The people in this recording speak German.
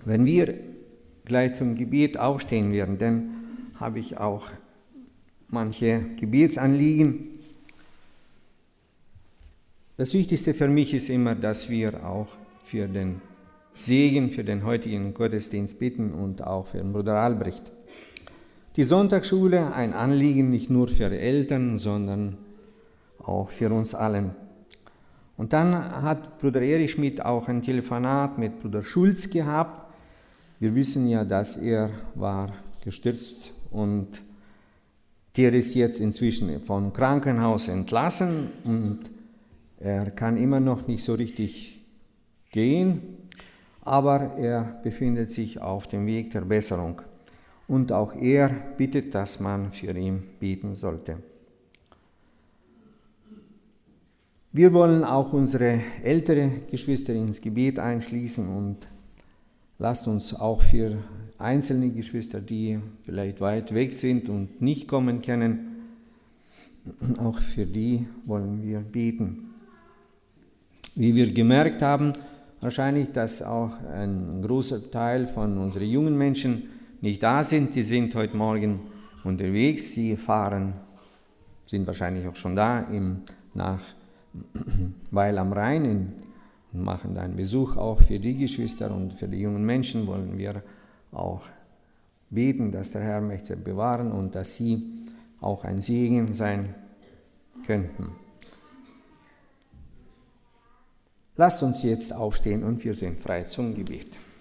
Wenn wir gleich zum Gebet aufstehen werden, dann habe ich auch manche Gebetsanliegen. Das Wichtigste für mich ist immer, dass wir auch für den Segen, für den heutigen Gottesdienst bitten und auch für den Bruder Albrecht. Die Sonntagsschule, ein Anliegen nicht nur für die Eltern, sondern auch für uns allen. Und dann hat Bruder Erich Schmidt auch ein Telefonat mit Bruder Schulz gehabt. Wir wissen ja, dass er war gestürzt und der ist jetzt inzwischen vom Krankenhaus entlassen und er kann immer noch nicht so richtig gehen, aber er befindet sich auf dem Weg der Besserung. Und auch er bittet, dass man für ihn beten sollte. Wir wollen auch unsere ältere Geschwister ins Gebet einschließen und lasst uns auch für einzelne Geschwister, die vielleicht weit weg sind und nicht kommen können, auch für die wollen wir beten. Wie wir gemerkt haben, wahrscheinlich, dass auch ein großer Teil von unseren jungen Menschen nicht da sind. Die sind heute Morgen unterwegs, die sind wahrscheinlich auch schon da nach Weil am Rhein und machen einen Besuch auch für die Geschwister und für die jungen Menschen wollen wir auch beten, dass der Herr möchte bewahren und dass sie auch ein Segen sein könnten. Lasst uns jetzt aufstehen und wir sind frei zum Gebet.